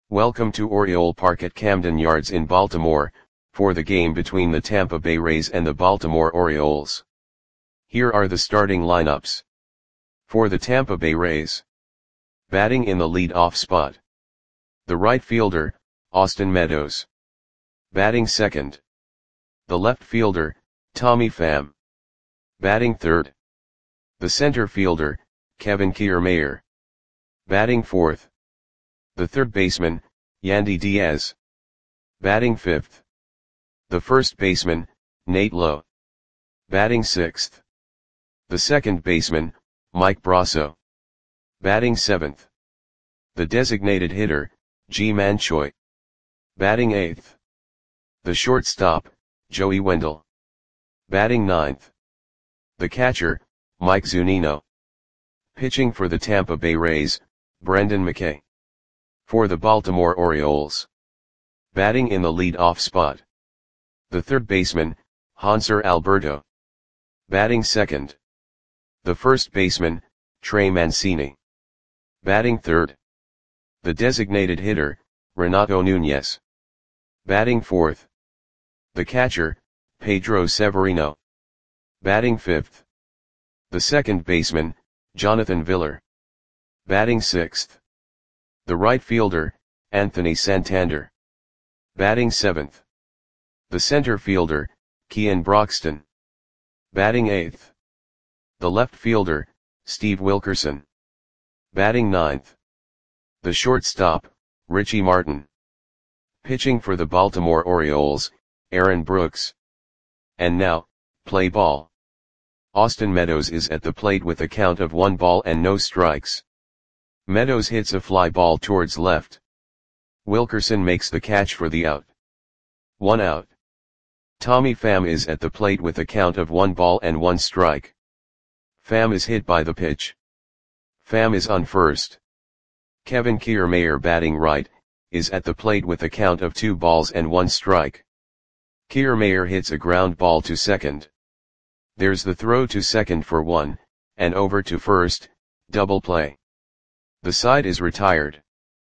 Welcome to Oriole Park at Camden Yards in Baltimore, for the game between the Tampa Bay Rays and the Baltimore Orioles. Here are the starting lineups. For the Tampa Bay Rays. Batting in the lead-off spot. The right fielder, Austin Meadows. Batting second. The left fielder, Tommy Pham. Batting third. The center fielder, Kevin Kiermaier. Batting fourth. The third baseman, Yandy Diaz. Batting fifth. The first baseman, Nate Lowe. Batting sixth. The second baseman, Mike Brosseau. Batting seventh. The designated hitter, Ji-Man Choi. Batting eighth. The shortstop, Joey Wendle. Batting ninth. The catcher, Mike Zunino. Pitching for the Tampa Bay Rays, Brendan McKay. For the Baltimore Orioles. Batting in the lead-off spot. The third baseman, Hanser Alberto. Batting second. The first baseman, Trey Mancini. Batting third. The designated hitter, Renato Nunez. Batting fourth. The catcher, Pedro Severino. Batting fifth. The second baseman, Jonathan Villar. Batting sixth. The right fielder, Anthony Santander. Batting seventh. The center fielder, Kean Broxton. Batting eighth. The left fielder, Steve Wilkerson. Batting ninth. The shortstop, Richie Martin. Pitching for the Baltimore Orioles, Aaron Brooks. And now, play ball. Austin Meadows is at the plate with a count of 1 ball and no strikes. Meadows hits a fly ball towards left. Wilkerson makes the catch for the out. 1 out. Tommy Pham is at the plate with a count of 1 ball and 1 strike. Pham is hit by the pitch. Pham is on first. Kevin Kiermaier, batting right, is at the plate with a count of 2 balls and 1 strike. Kiermaier hits a ground ball to second. There's the throw to second for 1, and over to first, double play. The side is retired.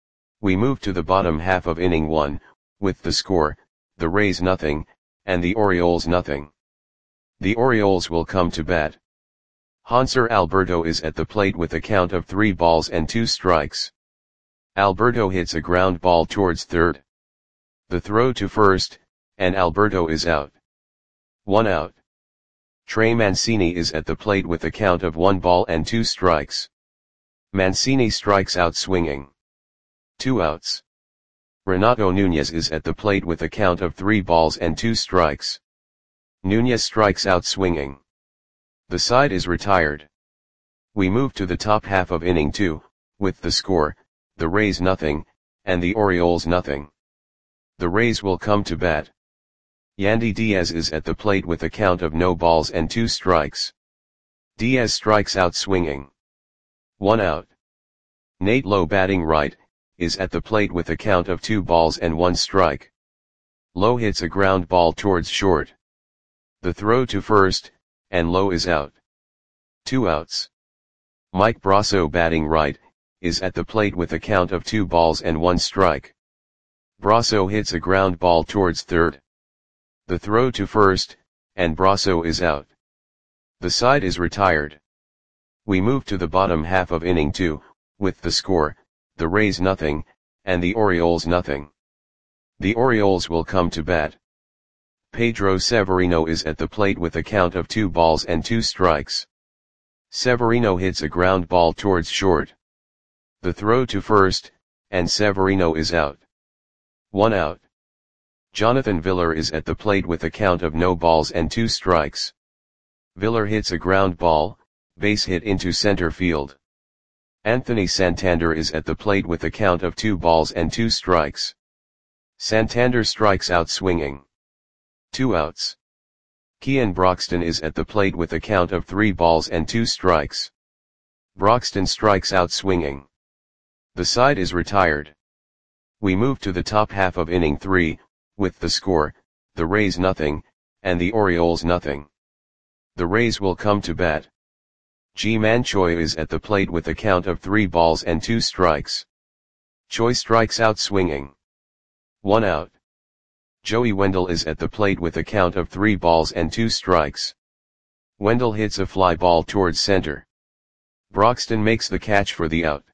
We move to the bottom half of inning 1, with the score, the Rays nothing, and the Orioles nothing. The Orioles will come to bat. Hanser Alberto is at the plate with a count of 3 balls and 2 strikes. Alberto hits a ground ball towards third. The throw to first, and Alberto is out. 1 out. Trey Mancini is at the plate with a count of 1 ball and 2 strikes. Mancini strikes out swinging. 2 outs. Renato Nunez is at the plate with a count of 3 balls and 2 strikes. Nunez strikes out swinging. The side is retired. We move to the top half of inning 2, with the score, the Rays nothing, and the Orioles nothing. The Rays will come to bat. Yandy Diaz is at the plate with a count of no balls and 2 strikes. Diaz strikes out swinging. 1 out. Nate Lowe, batting right, is at the plate with a count of 2 balls and 1 strike. Lowe hits a ground ball towards short. The throw to first, and Lowe is out. 2 outs. Mike Brosseau, batting right, is at the plate with a count of 2 balls and 1 strike. Brosseau hits a ground ball towards third. The throw to first, and Brosseau is out. The side is retired. We move to the bottom half of inning 2, with the score, the Rays nothing, and the Orioles nothing. The Orioles will come to bat. Pedro Severino is at the plate with a count of 2 balls and 2 strikes. Severino hits a ground ball towards short. The throw to first, and Severino is out. 1 out. Jonathan Villar is at the plate with a count of no balls and 2 strikes. Villar hits a ground ball, base hit into center field. Anthony Santander is at the plate with a count of 2 balls and 2 strikes. Santander strikes out swinging. 2 outs. Kean Broxton is at the plate with a count of 3 balls and 2 strikes. Broxton strikes out swinging. The side is retired. We move to the top half of inning 3, with the score, the Rays nothing, and the Orioles nothing. The Rays will come to bat. Ji-Man Choi is at the plate with a count of 3 balls and 2 strikes. Choi strikes out swinging. 1 out. Joey Wendell is at the plate with a count of 3 balls and 2 strikes. Wendell hits a fly ball towards center. Broxton makes the catch for the out.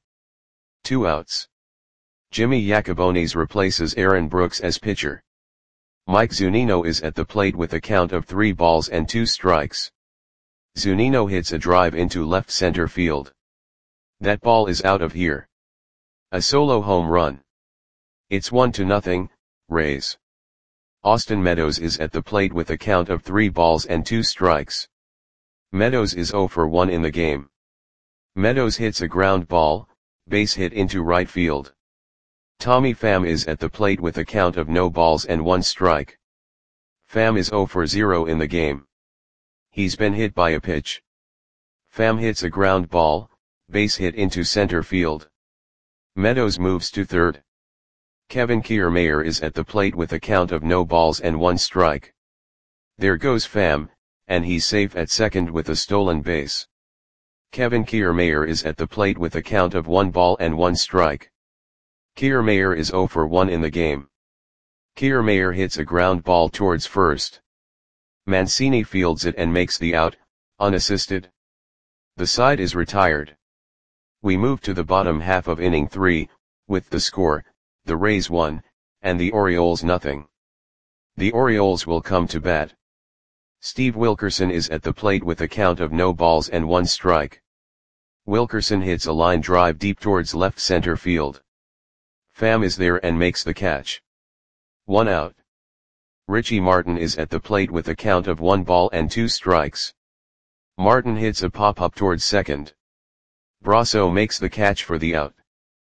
2 outs. Jimmy Yacobonis replaces Aaron Brooks as pitcher. Mike Zunino is at the plate with a count of 3 balls and 2 strikes. Zunino hits a drive into left center field. That ball is out of here. A solo home run. It's 1-0, Rays. Austin Meadows is at the plate with a count of 3 balls and 2 strikes. Meadows is 0 for 1 in the game. Meadows hits a ground ball, base hit into right field. Tommy Pham is at the plate with a count of no balls and 1 strike. Pham is 0 for 0 in the game. He's been hit by a pitch. Pham hits a ground ball, base hit into center field. Meadows moves to third. Kevin Kiermaier is at the plate with a count of no balls and 1 strike. There goes Pham, and he's safe at second with a stolen base. Kevin Kiermaier is at the plate with a count of 1 ball and 1 strike. Kiermaier is 0 for 1 in the game. Kiermaier hits a ground ball towards first. Mancini fields it and makes the out, unassisted. The side is retired. We move to the bottom half of inning 3, with the score, the Rays 1, and the Orioles nothing. The Orioles will come to bat. Steve Wilkerson is at the plate with a count of no balls and 1 strike. Wilkerson hits a line drive deep towards left center field. Pham is there and makes the catch. 1 out. Richie Martin is at the plate with a count of 1 ball and 2 strikes. Martin hits a pop-up towards second. Brasso makes the catch for the out.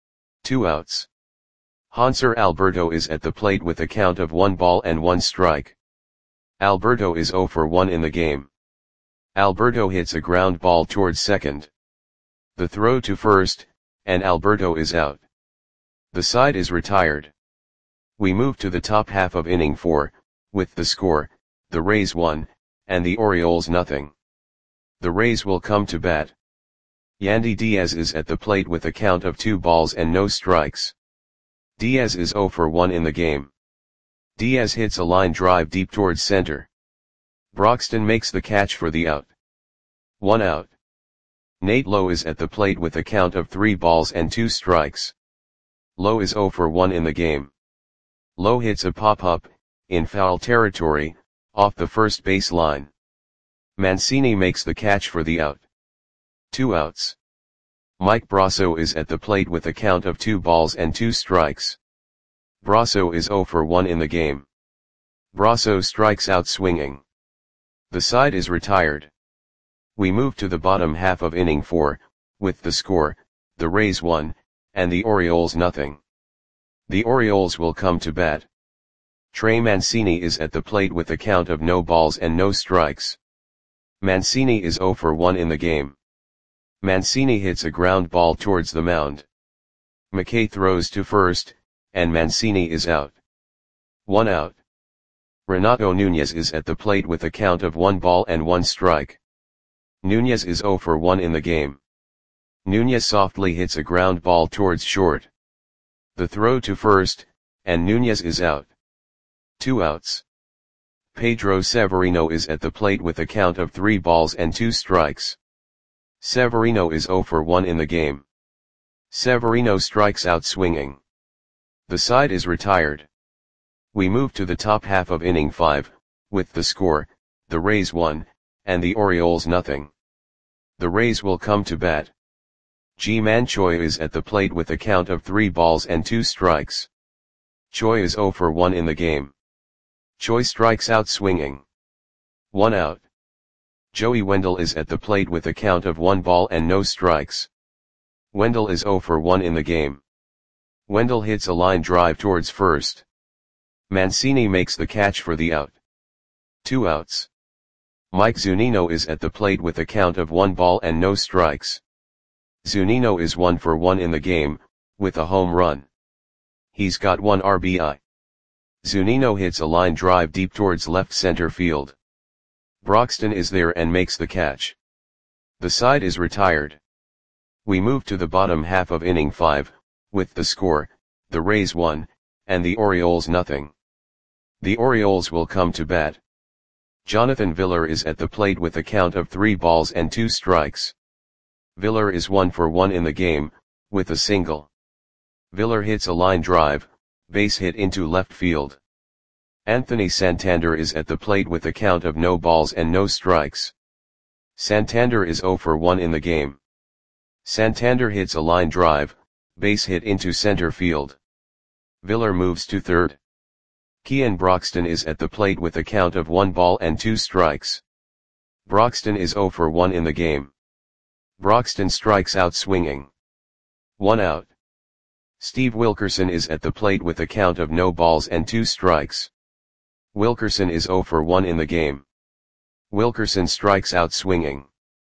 2 outs. Hanser Alberto is at the plate with a count of 1 ball and 1 strike. Alberto is 0 for 1 in the game. Alberto hits a ground ball towards second. The throw to first, and Alberto is out. The side is retired. We move to the top half of inning 4, with the score, the Rays 1, and the Orioles nothing. The Rays will come to bat. Yandy Diaz is at the plate with a count of 2 balls and no strikes. Diaz is 0 for 1 in the game. Diaz hits a line drive deep towards center. Broxton makes the catch for the out. 1 out. Nate Lowe is at the plate with a count of 3 balls and 2 strikes. Lowe is 0 for 1 in the game. Lowe hits a pop-up, in foul territory, off the first base line. Mancini makes the catch for the out. 2 outs. Mike Brasso is at the plate with a count of 2 balls and 2 strikes. Brasso is 0 for 1 in the game. Brasso strikes out swinging. The side is retired. We move to the bottom half of inning 4, with the score, the Rays 1, and the Orioles nothing. The Orioles will come to bat. Trey Mancini is at the plate with a count of no balls and no strikes. Mancini is 0 for 1 in the game. Mancini hits a ground ball towards the mound. McKay throws to first, and Mancini is out. 1 out. Renato Nunez is at the plate with a count of 1 ball and 1 strike. Nunez is 0 for 1 in the game. Nunez softly hits a ground ball towards short. The throw to first, and Nunez is out. 2 outs. Pedro Severino is at the plate with a count of 3 balls and 2 strikes. Severino is 0 for 1 in the game. Severino strikes out swinging. The side is retired. We move to the top half of inning 5, with the score, the Rays 1, and the Orioles nothing. The Rays will come to bat. Ji-Man Choi is at the plate with a count of 3 balls and 2 strikes. Choi is 0 for 1 in the game. Choi strikes out swinging. 1 out. Joey Wendell is at the plate with a count of 1 ball and no strikes. Wendell is 0 for 1 in the game. Wendell hits a line drive towards first. Mancini makes the catch for the out. 2 outs. Mike Zunino is at the plate with a count of 1 ball and no strikes. Zunino is 1 for 1 in the game, with a home run. He's got 1 RBI. Zunino hits a line drive deep towards left center field. Broxton is there and makes the catch. The side is retired. We move to the bottom half of inning 5, with the score, the Rays 1, and the Orioles nothing. The Orioles will come to bat. Jonathan Villar is at the plate with a count of 3 balls and 2 strikes. Villar is 1 for 1 in the game, with a single. Villar hits a line drive, base hit into left field. Anthony Santander is at the plate with a count of no balls and no strikes. Santander is 0 for 1 in the game. Santander hits a line drive, base hit into center field. Villar moves to third. Kean Broxton is at the plate with a count of 1 ball and 2 strikes. Broxton is 0 for 1 in the game. Broxton strikes out swinging. 1 out. Steve Wilkerson is at the plate with a count of no balls and 2 strikes. Wilkerson is 0 for 1 in the game. Wilkerson strikes out swinging.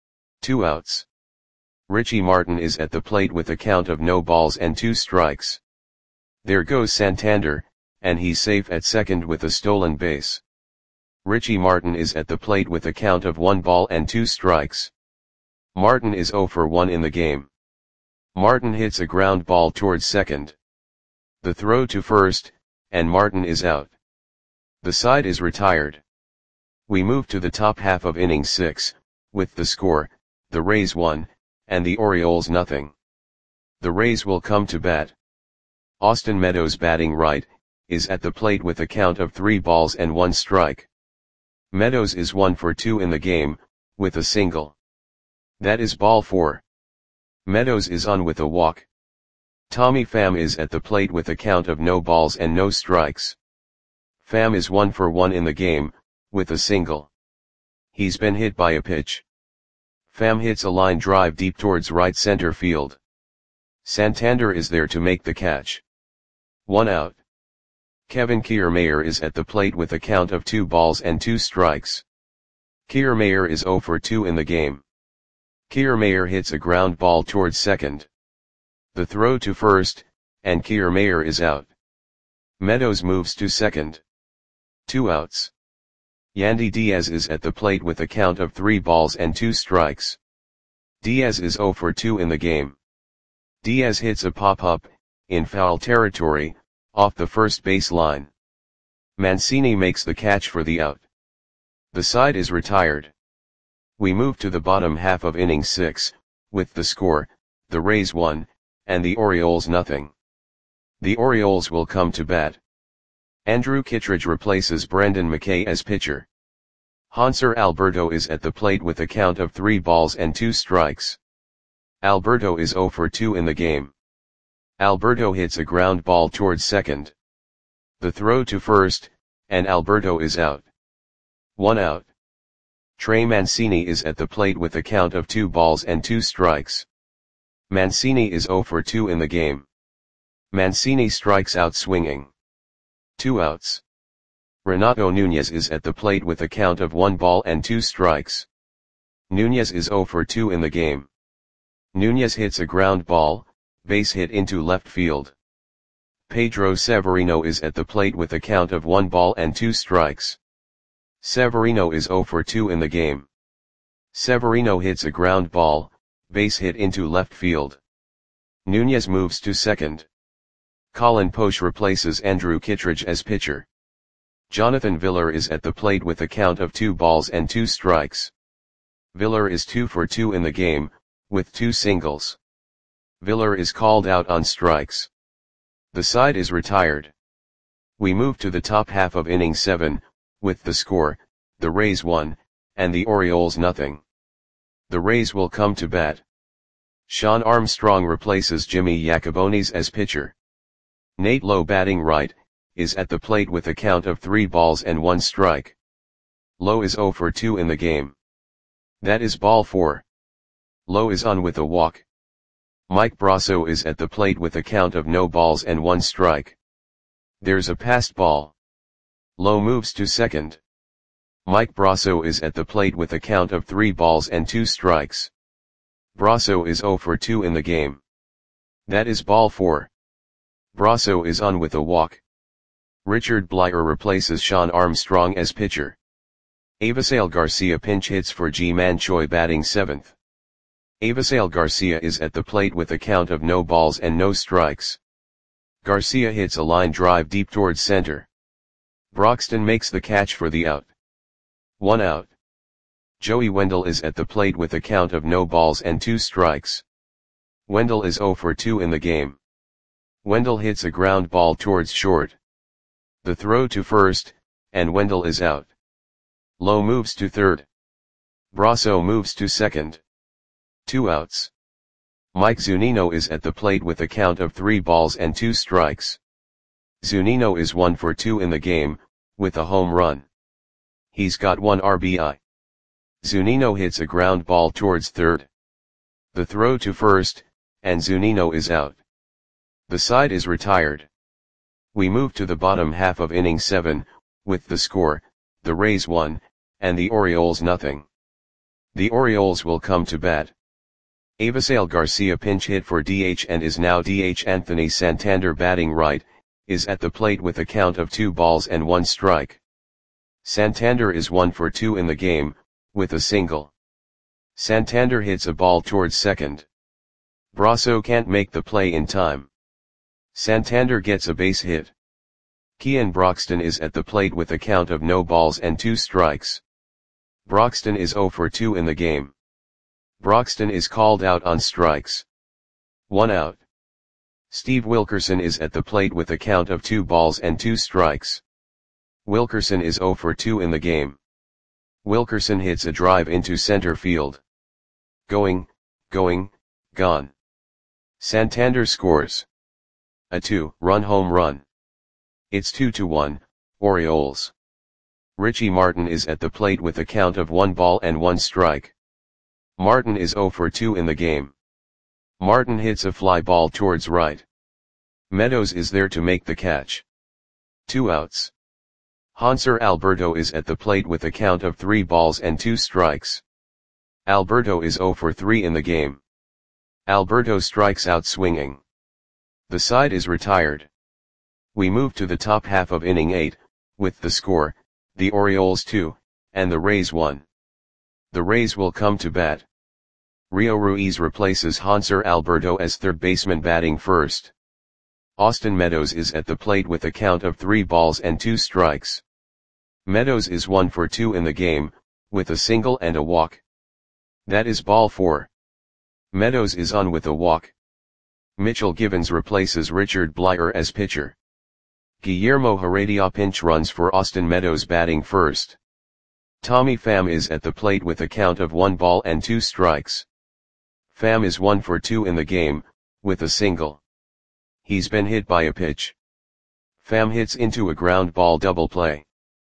2 outs. Richie Martin is at the plate with a count of no balls and 2 strikes. There goes Santander, and he's safe at second with a stolen base. Richie Martin is at the plate with a count of 1 ball and 2 strikes. Martin is 0 for 1 in the game. Martin hits a ground ball towards second. The throw to first, and Martin is out. The side is retired. We move to the top half of inning 6, with the score, the Rays 1, and the Orioles nothing. The Rays will come to bat. Austin Meadows batting right, is at the plate with a count of 3 balls and 1 strike. Meadows is 1 for 2 in the game, with a single. That is ball 4. Meadows is on with a walk. Tommy Pham is at the plate with a count of no balls and no strikes. Pham is 1 for 1 in the game, with a single. He's been hit by a pitch. Pham hits a line drive deep towards right center field. Santander is there to make the catch. 1 out. Kevin Kiermaier is at the plate with a count of 2 balls and 2 strikes. Kiermaier is 0 for 2 in the game. Kiermaier hits a ground ball towards second. The throw to first, and Kiermaier is out. Meadows moves to second. 2 outs. Yandy Diaz is at the plate with a count of 3 balls and 2 strikes. Diaz is 0 for 2 in the game. Diaz hits a pop-up, in foul territory, off the first base line. Mancini makes the catch for the out. The side is retired. We move to the bottom half of inning 6, with the score, the Rays 1, and the Orioles nothing. The Orioles will come to bat. Andrew Kittredge replaces Brendan McKay as pitcher. Hanser Alberto is at the plate with a count of 3 balls and 2 strikes. Alberto is 0 for 2 in the game. Alberto hits a ground ball towards second. The throw to first, and Alberto is out. 1 out. Trey Mancini is at the plate with a count of 2 balls and 2 strikes. Mancini is 0 for 2 in the game. Mancini strikes out swinging. 2 outs. Renato Nunez is at the plate with a count of 1 ball and 2 strikes. Nunez is 0 for 2 in the game. Nunez hits a ground ball, base hit into left field. Pedro Severino is at the plate with a count of 1 ball and 2 strikes. Severino is 0 for 2 in the game. Severino hits a ground ball, base hit into left field. Nunez moves to second. Colin Poche replaces Andrew Kittredge as pitcher. Jonathan Villar is at the plate with a count of 2 balls and 2 strikes. Villar is 2 for 2 in the game, with 2 singles. Villar is called out on strikes. The side is retired. We move to the top half of inning 7, with the score, the Rays 1, and the Orioles nothing. The Rays will come to bat. Sean Armstrong replaces Jimmy Yacobonis as pitcher. Nate Lowe batting right, is at the plate with a count of 3 balls and 1 strike. Lowe is 0 for 2 in the game. That is ball 4. Lowe is on with a walk. Mike Brasso is at the plate with a count of no balls and 1 strike. There's a passed ball. Lowe moves to second. Mike Brasso is at the plate with a count of 3 balls and 2 strikes. Brasso is 0 for 2 in the game. That is ball 4. Brasso is on with a walk. Richard Bleier replaces Sean Armstrong as pitcher. Avisail Garcia pinch hits for Ji-Man Choi batting 7th. Avisail Garcia is at the plate with a count of no balls and no strikes. Garcia hits a line drive deep towards center. Broxton makes the catch for the out. 1 out. Joey Wendell is at the plate with a count of no balls and 2 strikes. Wendell is 0 for 2 in the game. Wendell hits a ground ball towards short. The throw to first, and Wendell is out. Lowe moves to third. Brasso moves to second. 2 outs. Mike Zunino is at the plate with a count of 3 balls and 2 strikes. Zunino is 1 for 2 in the game, with a home run. He's got 1 RBI. Zunino hits a ground ball towards third. The throw to first, and Zunino is out. The side is retired. We move to the bottom half of inning 7, with the score, the Rays 1, and the Orioles nothing. The Orioles will come to bat. Avisail Garcia pinch hit for DH and is now DH. Anthony Santander batting right, is at the plate with a count of 2 balls and 1 strike. Santander is 1 for 2 in the game, with a single. Santander hits a ball towards second. Brasso can't make the play in time. Santander gets a base hit. Kean Broxton is at the plate with a count of no balls and 2 strikes. Broxton is 0 for 2 in the game. Broxton is called out on strikes. 1 out. Steve Wilkerson is at the plate with a count of 2 balls and 2 strikes. Wilkerson is 0 for 2 in the game. Wilkerson hits a drive into center field. Going, gone. Santander scores a 2-run home run. It's 2-1, Orioles. Richie Martin is at the plate with a count of 1 ball and 1 strike. Martin is 0 for 2 in the game. Martin hits a fly ball towards right. Meadows is there to make the catch. 2 outs. Hanser Alberto is at the plate with a count of 3 balls and 2 strikes. Alberto is 0 for 3 in the game. Alberto strikes out swinging. The side is retired. We move to the top half of inning 8, with the score, the Orioles 2, and the Rays 1. The Rays will come to bat. Rio Ruiz replaces Hanser Alberto as third baseman batting first. Austin Meadows is at the plate with a count of 3 balls and 2 strikes. Meadows is 1 for 2 in the game, with a single and a walk. That is ball 4. Meadows is on with a walk. Mitchell Givens replaces Richard Blyer as pitcher. Guillermo Heredia pinch runs for Austin Meadows batting first. Tommy Pham is at the plate with a count of 1 ball and 2 strikes. Pham is 1 for 2 in the game, with a single. He's been hit by a pitch. Pham hits into a ground ball double play.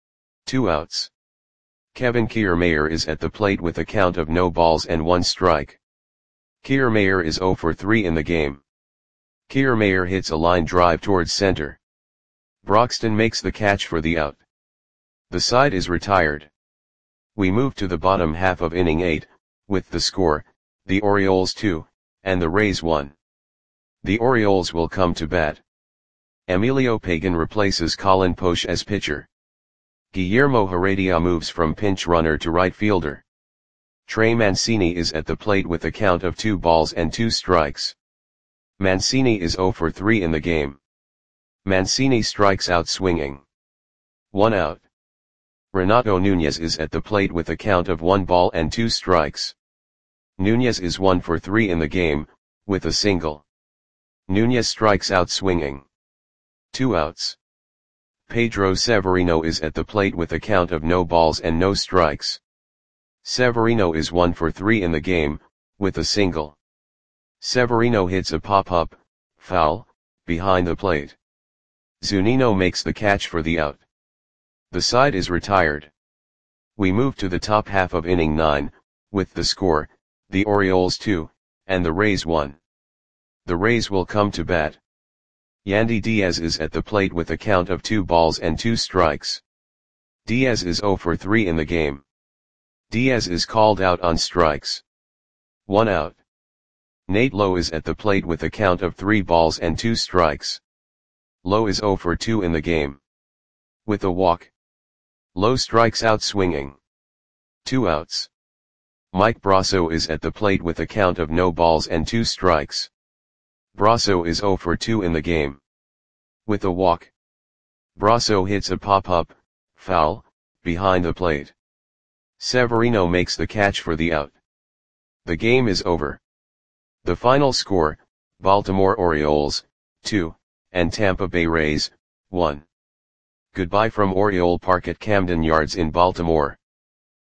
2 outs. Kevin Kiermaier is at the plate with a count of no balls and 1 strike. Kiermaier is 0 for 3 in the game. Kiermaier hits a line drive towards center. Broxton makes the catch for the out. The side is retired. We move to the bottom half of inning 8, with the score, the Orioles 2, and the Rays 1. The Orioles will come to bat. Emilio Pagan replaces Colin Poche as pitcher. Guillermo Heredia moves from pinch runner to right fielder. Trey Mancini is at the plate with a count of 2 balls and 2 strikes. Mancini is 0 for 3 in the game. Mancini strikes out swinging. 1 out. Renato Nunez is at the plate with a count of 1 ball and 2 strikes. Nunez is 1 for 3 in the game, with a single. Nunez strikes out swinging. 2 outs. Pedro Severino is at the plate with a count of no balls and no strikes. Severino is 1 for 3 in the game, with a single. Severino hits a pop-up, foul, behind the plate. Zunino makes the catch for the out. The side is retired. We move to the top half of inning 9, with the score, the Orioles 2, and the Rays 1. The Rays will come to bat. Yandy Diaz is at the plate with a count of 2 balls and 2 strikes. Diaz is 0 for 3 in the game. Diaz is called out on strikes. 1 out. Nate Lowe is at the plate with a count of 3 balls and 2 strikes. Lowe is 0 for 2 in the game. With a walk. Lowe strikes out swinging. 2 outs. Mike Brasso is at the plate with a count of no balls and 2 strikes. Brasso is 0 for 2 in the game. With a walk. Brasso hits a pop-up, foul, behind the plate. Severino makes the catch for the out. The game is over. The final score, Baltimore Orioles, 2, and Tampa Bay Rays, 1. Goodbye from Oriole Park at Camden Yards in Baltimore.